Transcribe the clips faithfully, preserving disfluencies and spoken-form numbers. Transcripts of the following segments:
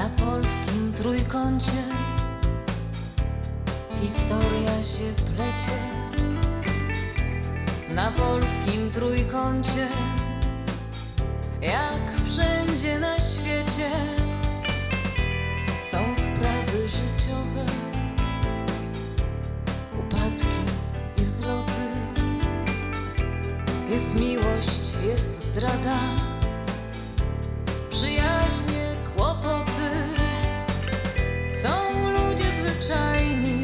Na polskim trójkącie historia się plecie. Na polskim trójkącie, jak wszędzie na świecie, są sprawy życiowe, upadki i wzloty. Jest miłość, jest zdrada, przyjaźnie, kłopoty. Są ludzie zwyczajni,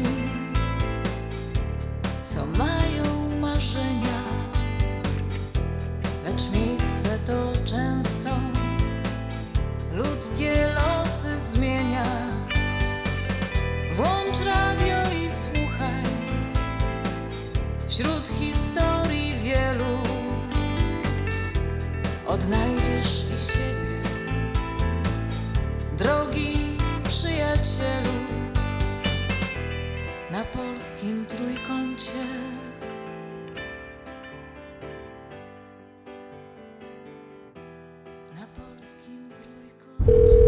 co mają marzenia, lecz miejsce to często ludzkie losy zmienia. Włącz radio i słuchaj, wśród historii wielu odnajdziesz i siebie, drogi przyjacielu. Na polskim trójkącie. Na polskim trójkącie.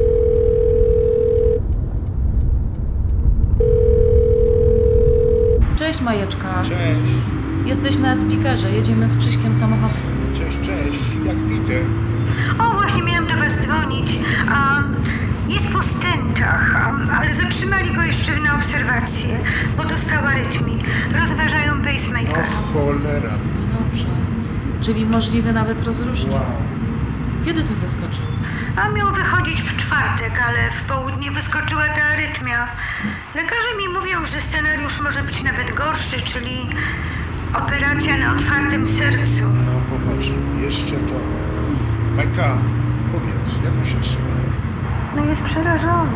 Cześć Majeczka. Cześć. Jesteś na spikerze, jedziemy z Krzyśkiem samochodem. Cześć, cześć. Jak Peter? O, właśnie miałam do was dzwonić. Um, jest po stentach, um, ale zatrzymali go jeszcze na obserwację, bo dostał arytmii. Rozważają O pacemakera. cholera. No dobrze. Czyli możliwy nawet rozrusznik. Wow. Kiedy to wyskoczy? A miał wychodzić w czwartek, ale w południe wyskoczyła ta arytmia. Lekarze mi mówią, że scenariusz może być nawet gorszy, czyli operacja na otwartym sercu. No popatrz, jeszcze to. Majka, powiedz, jak on się trzyma? No jest przerażony.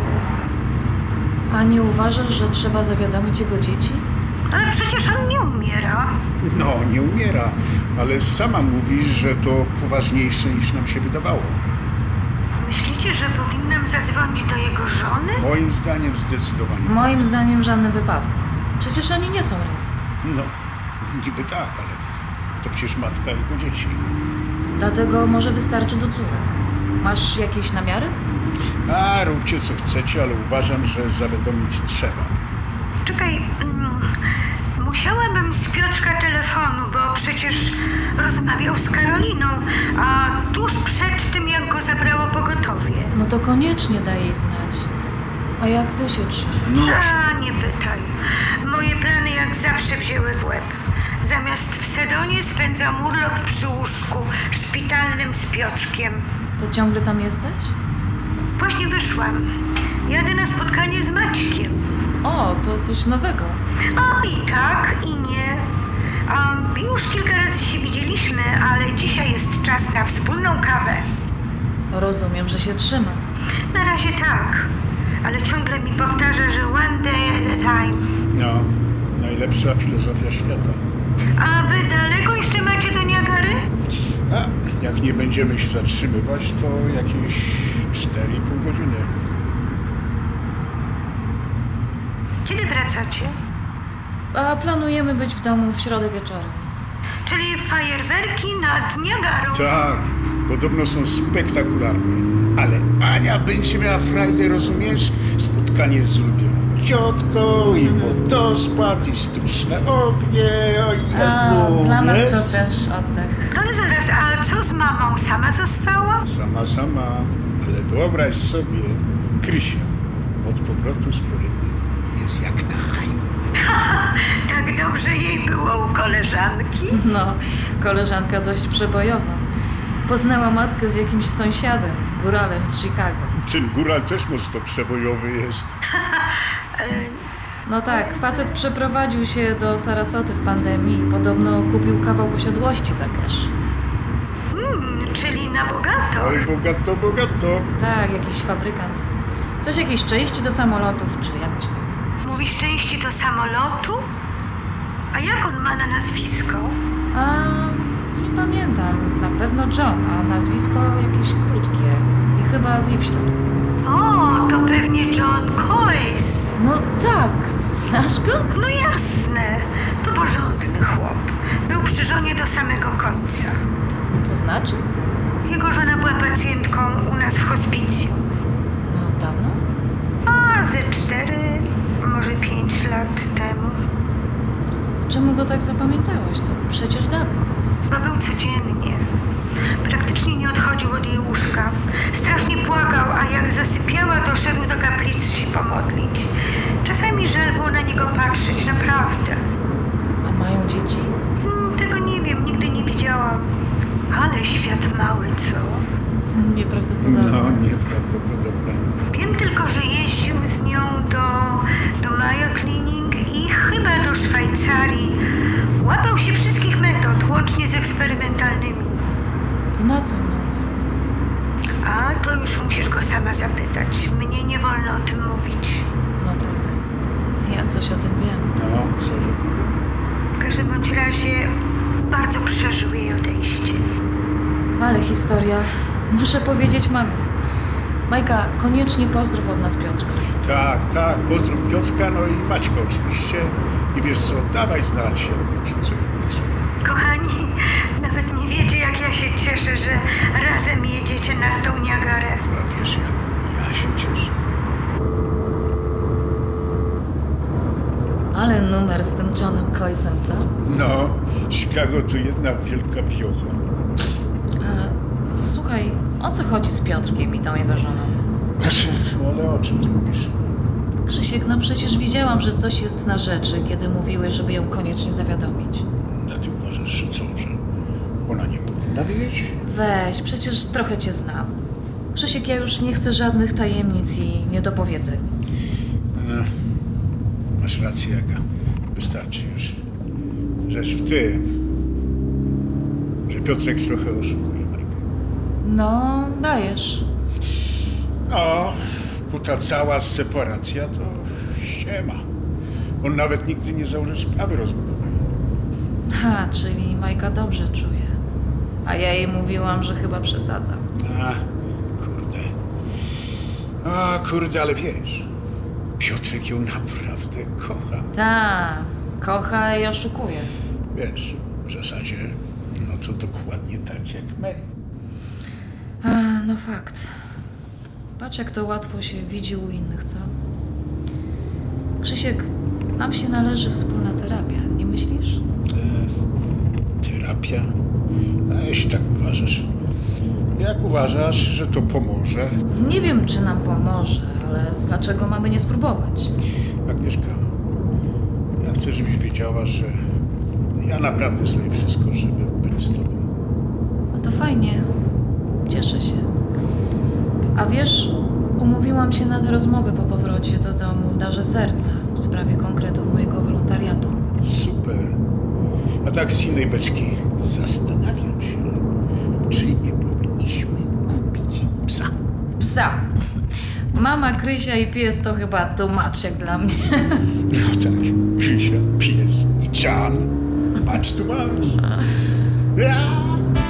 A nie uważasz, że trzeba zawiadomić jego dzieci? Ale przecież on nie umiera. No, nie umiera, ale sama mówisz, że to poważniejsze niż nam się wydawało. Myślicie, że powinnam zadzwonić do jego żony? Moim zdaniem zdecydowanie. Moim zdaniem w żadnym wypadku. Przecież oni nie są razem. No, niby tak, ale to przecież matka jego dzieci. Dlatego może wystarczy do córek. Masz jakieś namiary? A, róbcie co chcecie, ale uważam, że zawiadomić trzeba. Czekaj, mm, musiałabym z Piotrka telefonu, bo przecież rozmawiał z Karoliną, a tuż przed tym, jak go zabrało pogotowie. No to koniecznie daj jej znać. A jak ty się trzymasz? No właśnie. A, nie pytaj. Moje plany jak zawsze wzięły w łeb. Zamiast w Sedonie spędzam urlop przy łóżku szpitalnym z Piotrkiem. To ciągle tam jesteś? Właśnie wyszłam. Jadę na spotkanie z Maćkiem. O, to coś nowego. O, i tak, i nie. Um, już kilka razy się widzieliśmy, ale dzisiaj jest czas na wspólną kawę. Rozumiem, że się trzyma. Na razie tak, ale ciągle mi powtarza, że one day at a time. No, najlepsza filozofia świata. A wy daleko jeszcze macie do Niagary? A, jak nie będziemy się zatrzymywać, to jakieś cztery i pół godziny. Kiedy wracacie? A planujemy być w domu w środę wieczorem. Czyli fajerwerki nad Niagarą. Tak, podobno są spektakularne. Ale Ania będzie miała frajdę, rozumiesz? Spotkanie z ulubioną ciotką i wodospad i sztuczne ognie, o Jezu. A, dla nas wiesz? to też oddech. Ale zaraz, a co z mamą? Sama została? Sama, sama, ale wyobraź sobie, Krysia od powrotu z Florydy jest jak na haju. Tak dobrze jej było u koleżanki. No, koleżanka dość przebojowa. Poznała matkę z jakimś sąsiadem, góralem z Chicago. Ten góral też mocno przebojowy jest. No tak, facet przeprowadził się do Sarasoty w pandemii i podobno kupił kawał posiadłości za cash. Hmm, czyli na bogato. Oj, bogato, bogato. Tak, jakiś fabrykant. Coś, jakieś części do samolotów, czy jakoś tak. Mówisz części do samolotu? A jak on ma na nazwisko? A nie pamiętam, na pewno John, a nazwisko jakieś krótkie i chyba z i w środku. O, to pewnie John Coyce. No tak, znasz go? No jasne, to porządny chłop. Był przy żonie do samego końca. To znaczy? Jego żona była pacjentką u nas w hospicjum. No dawno? czemu go tak zapamiętałaś? To przecież dawno było. Chyba był codziennie. Praktycznie nie odchodził od jej łóżka. Strasznie płakał, a jak zasypiała, to szedł do kaplicy się pomodlić. Czasami żal było na niego patrzeć, naprawdę. A mają dzieci? Hmm, tego nie wiem, nigdy nie widziałam. Ale świat mały, co? Nieprawdopodobne. No, nieprawdopodobne. Wiem tylko, że jeździł z nią do, do Mayo Clinic i chyba do Szwajcarii. Łapał się wszystkich metod, łącznie z eksperymentalnymi. To na co ona umarła? A to już musisz go sama zapytać. Mnie nie wolno o tym mówić. No tak. Ja coś o tym wiem. No, co, że tu wiem? W każdym bądź razie bardzo przeżył jej odejście. Ale historia. Muszę powiedzieć mamie. Majka, koniecznie pozdrów od nas Piotrka. Tak, tak, pozdrów Piotrka, no i Maćka oczywiście. I wiesz co, dawaj znać, jakby ci coś potrzeba. Kochani, nawet nie wiecie, jak ja się cieszę, że razem jedziecie nad tą Niagarę. A wiesz jak, ja się cieszę. Ale numer z tym Johnem Coysem, co? No, Chicago to jedna wielka wiocha. A, słuchaj, o co chodzi z Piotrkiem i tą jego żoną? Znaczy, ale o czym ty mówisz? Krzysiek, no przecież widziałam, że coś jest na rzeczy, kiedy mówiłeś, żeby ją koniecznie zawiadomić. A ty uważasz, że co, że ona nie powinna wiedzieć? Weź, przecież trochę cię znam. Krzysiek, ja już nie chcę żadnych tajemnic i niedopowiedzeń. E, masz rację, Aga. Wystarczy już. Rzecz w tym, że Piotrek trochę oszukuje Majkę. No, dajesz. No, bo ta cała separacja to ściema. On nawet nigdy nie założy sprawy rozwodowej. Ha, czyli Majka dobrze czuje. A ja jej mówiłam, że chyba przesadza. A, kurde. A, kurde, ale wiesz, Piotrek ją naprawdę kocha. Ta, kocha i oszukuje. Wiesz, w zasadzie, no to dokładnie tak jak my. A, no fakt. Patrz, jak to łatwo się widzi u innych, co? Krzysiek, nam się należy wspólna terapia, nie myślisz? E, terapia? A jeśli tak uważasz. Jak uważasz, że to pomoże? Nie wiem, czy nam pomoże, ale dlaczego mamy nie spróbować? Agnieszka, ja chcę, żebyś wiedziała, że ja naprawdę zrobię wszystko, żeby być z tobą. No to fajnie. Cieszę się. A wiesz, umówiłam się na tę rozmowę po powrocie do domu w Darze Serca w sprawie konkretów mojego wolontariatu. Super. A tak z innej beczki zastanawiam się, czy nie powinniśmy kupić psa. Psa. Mama, Krysia i pies to chyba tłumacz jak dla mnie. No tak, Krysia, pies i Jan. Patrz tu masz. Ja.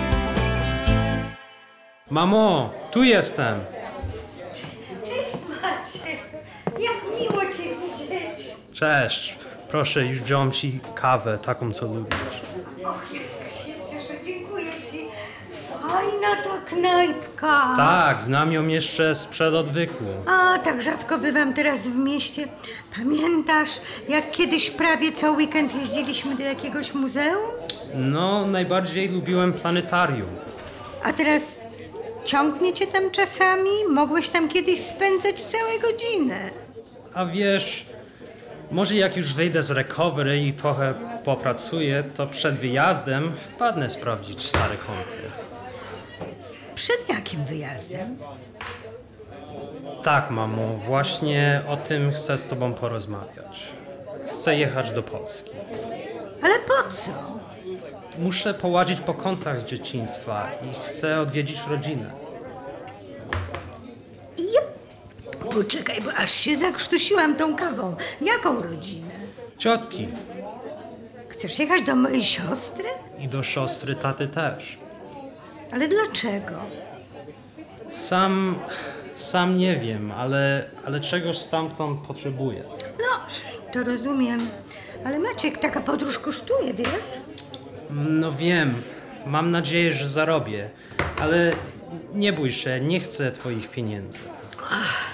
Mamo, tu jestem. Cześć Maciek, jak miło Cię widzieć. Cześć. Proszę, już wziąłem ci kawę, taką co lubisz. Och, jak się cieszę, dziękuję Ci. Fajna ta knajpka. Tak, znam ją jeszcze sprzed odwyku. A, tak rzadko bywam teraz w mieście. Pamiętasz, jak kiedyś prawie co weekend jeździliśmy do jakiegoś muzeum? No, najbardziej lubiłem planetarium. A teraz ciągnie Cię tam czasami? Mogłeś tam kiedyś spędzać całe godziny. A wiesz, może jak już wyjdę z recovery i trochę popracuję, to przed wyjazdem wpadnę sprawdzić stare kąty. Przed jakim wyjazdem? Tak, mamo, właśnie o tym chcę z tobą porozmawiać. Chcę jechać do Polski. Ale po co? Muszę poładzić po kątach z dzieciństwa i chcę odwiedzić rodzinę. Ja... Poczekaj, bo aż się zakrztusiłam tą kawą. Jaką rodzinę? Ciotki Chcesz jechać do mojej siostry? i do siostry taty też. Ale dlaczego? Sam, sam nie wiem, ale, ale czegoś stamtąd potrzebuję. No, to rozumiem. Ale Maciek, taka podróż kosztuje, wiesz? No wiem, mam nadzieję, że zarobię, ale nie bój się, nie chcę twoich pieniędzy.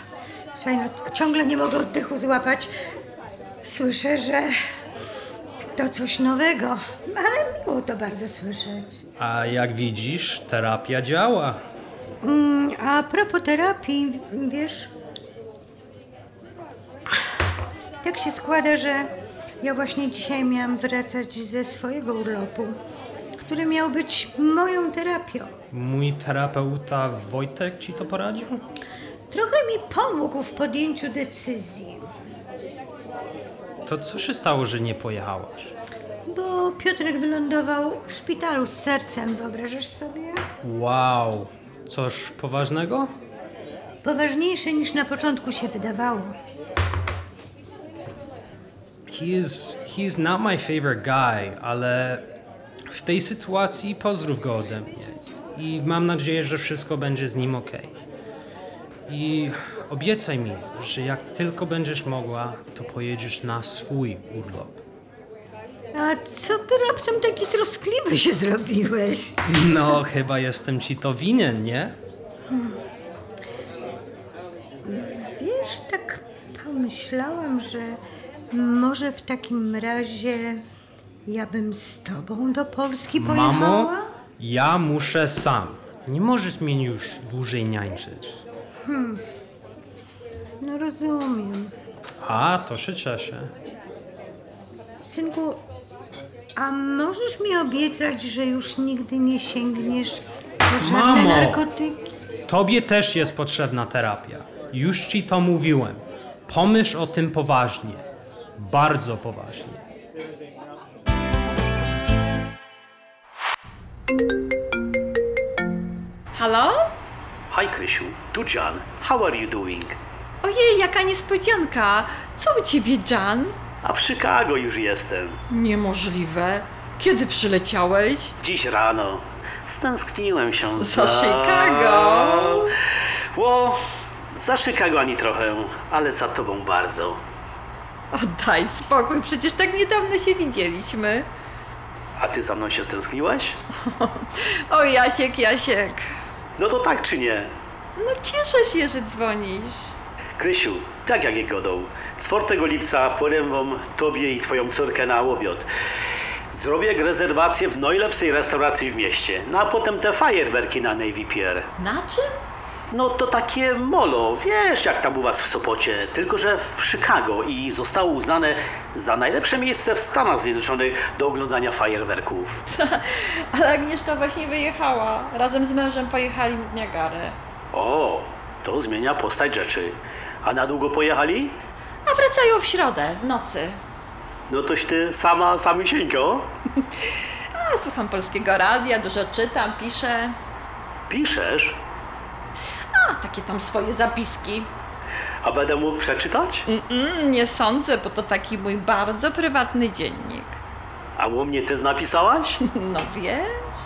Słuchaj, no, ciągle nie mogę oddechu złapać. Słyszę, że To coś nowego, ale miło to bardzo słyszeć. A jak widzisz, terapia działa. Mm, a propos terapii, wiesz, tak się składa, że ja właśnie dzisiaj miałam wracać ze swojego urlopu, który miał być moją terapią. Mój terapeuta Wojtek ci to poradził? Trochę mi pomógł w podjęciu decyzji, To co się stało, że nie pojechałaś? bo Piotrek wylądował w szpitalu z sercem, wyobrażasz sobie? Wow, coś poważnego? Poważniejsze niż na początku się wydawało. He is, he is not my favorite guy, ale w tej sytuacji pozdrów go ode mnie. I mam nadzieję, że wszystko będzie z nim okej. I obiecaj mi, że jak tylko będziesz mogła, to pojedziesz na swój urlop. A co ty raptem taki troskliwy się zrobiłeś? No, chyba jestem ci to winien, nie? Wiesz, tak pomyślałam, że może w takim razie ja bym z tobą do Polski pojechała? Mamo, ja muszę sam. Nie możesz mnie już dłużej niańczyć. No rozumiem. A, to się cieszę. Synku, a możesz mi obiecać, że już nigdy nie sięgniesz po żadne Mamo! narkotyki? Tobie też jest potrzebna terapia. Już ci to mówiłem. Pomyśl o tym poważnie. Bardzo poważnie. Halo? Hi Krysiu, tu Jan. How are you doing? Ojej, jaka niespodzianka! Co u ciebie, Jan? A w Chicago już jestem. Niemożliwe. Kiedy przyleciałeś? Dziś rano. Stęskniłem się Za Chicago. Ło, za Chicago ani trochę, ale za tobą bardzo. O, daj spokój, przecież tak niedawno się widzieliśmy. A ty za mną się stęskniłaś? O, Jasiek, Jasiek. No to tak czy nie? No cieszę się, że dzwonisz. Krysiu, tak jak je godą. czwartego lipca porem wam tobie i twoją córkę na obiad. Zrobię rezerwację w najlepszej restauracji w mieście. No a potem te fajerwerki na Navy Pier. Na czym? No to takie molo, wiesz jak tam u was w Sopocie, tylko że w Chicago i zostało uznane za najlepsze miejsce w Stanach Zjednoczonych do oglądania fajerwerków. Ale Agnieszka właśnie wyjechała. Razem z mężem pojechali na Niagarę. O, to zmienia postać rzeczy. A na długo pojechali? A wracają w środę, w nocy. No toś ty sama, samysieńko. A, słucham polskiego radia, dużo czytam, piszę. Piszesz? A, takie tam swoje zapiski. A będę mógł przeczytać? Mm-mm, nie sądzę, bo to taki mój bardzo prywatny dziennik. A u mnie ty napisałaś? No wiesz?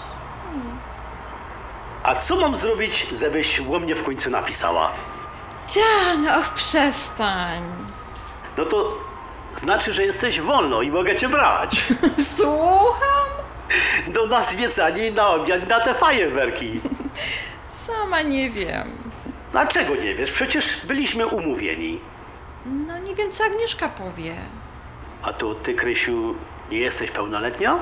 A co mam zrobić, żebyś u mnie w końcu napisała? Jan, och, przestań. No to znaczy, że jesteś wolno i mogę cię brać. Słucham? Do nas zwiedzanie na obiad na te fajerwerki. Sama nie wiem. Dlaczego nie wiesz? Przecież byliśmy umówieni. No nie wiem, co Agnieszka powie. A to ty, Krysiu, nie jesteś pełnoletnia?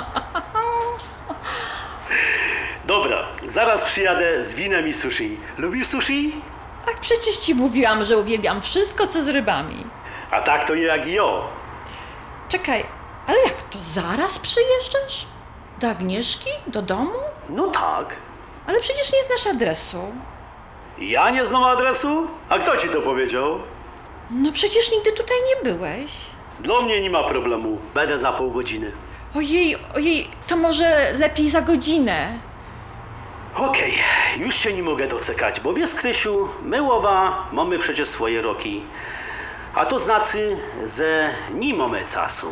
Dobra, zaraz przyjadę z winem i sushi. Lubisz sushi? Ach, przecież ci mówiłam, że uwielbiam wszystko, co z rybami. A tak to nie jak i ja. Czekaj, ale jak to zaraz przyjeżdżasz? Do Agnieszki? Do domu? No tak. Ale przecież nie znasz adresu. Ja nie znam adresu? A kto ci to powiedział? No przecież nigdy tutaj nie byłeś. Dla mnie nie ma problemu. Będę za pół godziny. Ojej, ojej, to może lepiej za godzinę. Okej, już się nie mogę doczekać, bo wiesz, Krysiu, my oba mamy przecież swoje roki. A to znaczy, że nie mamy czasu.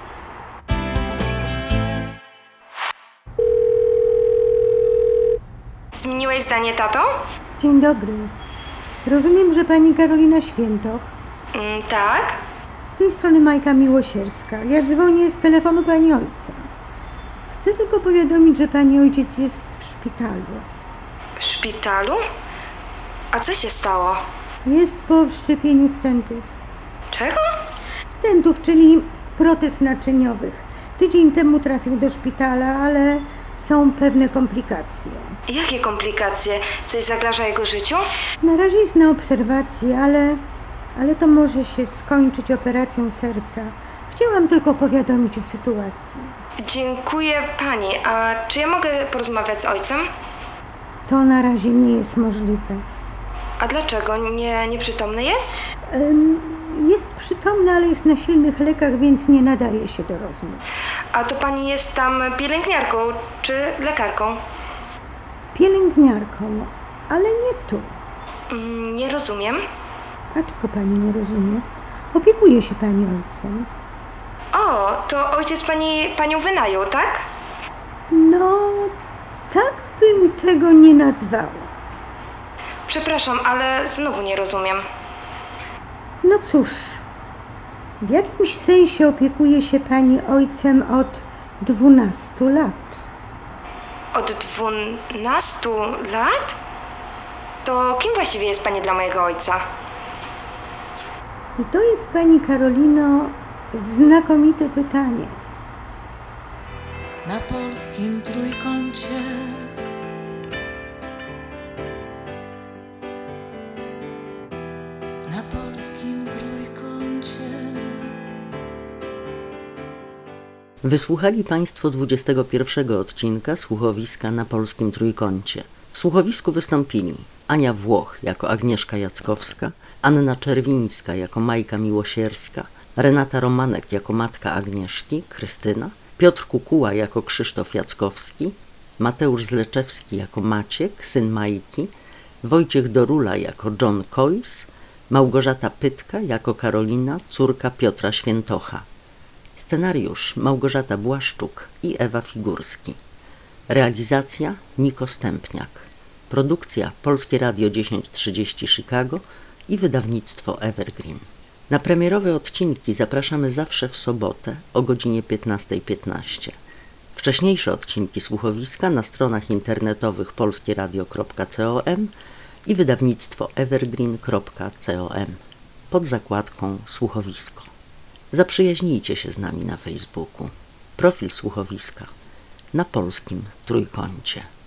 Zmieniłeś zdanie, tato? Dzień dobry. Rozumiem, że pani Karolina Świętoch. Mm, tak. Z tej strony Majka Miłosierska. Ja dzwonię z telefonu pani ojca. Chcę tylko powiadomić, że pani ojciec jest w szpitalu. W szpitalu? A co się stało? Jest po wszczepieniu stentów. Czego? Stentów, czyli protez naczyniowych. Tydzień temu trafił do szpitala, ale są pewne komplikacje. Jakie komplikacje? Coś zagraża jego życiu? Na razie jest na obserwacji, ale, ale to może się skończyć operacją serca. Chciałam tylko powiadomić o sytuacji. Dziękuję pani. A czy ja mogę porozmawiać z ojcem? To na razie nie jest możliwe. A dlaczego? Nie, nieprzytomny jest? Ym, Jest przytomny, ale jest na silnych lekach, więc nie nadaje się do rozmów. A to pani jest tam pielęgniarką czy lekarką? Pielęgniarką, ale nie tu. Mm, nie rozumiem. A czego pani nie rozumie? Opiekuje się pani ojcem. O, to ojciec pani panią wynajął, tak? No, tak bym tego nie nazwała. Przepraszam, ale znowu nie rozumiem. No cóż, w jakimś sensie opiekuje się pani ojcem od dwunastu lat. Od dwunastu lat? To kim właściwie jest pani dla mojego ojca? I to jest, pani Karolino, znakomite pytanie. Na polskim trójkącie. Na polskim trójkącie. Wysłuchali Państwo dwudziestego pierwszego odcinka słuchowiska na polskim trójkącie. W słuchowisku wystąpili Ania Włoch jako Agnieszka Jackowska, Anna Czerwińska jako Majka Miłosierska, Renata Romanek jako matka Agnieszki, Krystyna, Piotr Kukuła jako Krzysztof Jackowski, Mateusz Zleczewski jako Maciek, syn Majki, Wojciech Dorula jako John Coyce, Małgorzata Pytka jako Karolina, córka Piotra Świętocha. Scenariusz Małgorzata Błaszczuk i Ewa Figurski. Realizacja Niko Stępniak. Produkcja Polskie Radio tysiąc trzydzieści Chicago i wydawnictwo Evergreen. Na premierowe odcinki zapraszamy zawsze w sobotę o godzinie piętnasta piętnaście. Wcześniejsze odcinki słuchowiska na stronach internetowych polskieradio kropka com i wydawnictwo evergreen kropka com pod zakładką Słuchowisko. Zaprzyjaźnijcie się z nami na Facebooku. Profil Słuchowiska na polskim trójkącie.